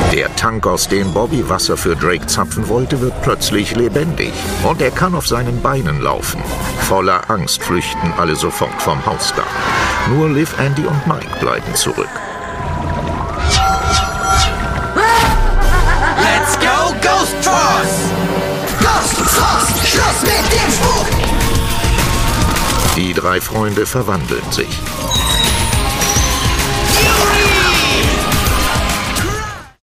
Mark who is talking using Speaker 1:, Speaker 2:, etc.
Speaker 1: Der Tank, aus dem Bobby Wasser für Drake zapfen wollte, wird plötzlich lebendig. Und er kann auf seinen Beinen laufen. Voller Angst flüchten alle sofort vom Hausdach. Nur Liv, Andy und Mike bleiben zurück.
Speaker 2: Let's go, Ghost Force! Ghost Force! Schluss mit dem Spuk!
Speaker 1: Die drei Freunde verwandeln sich.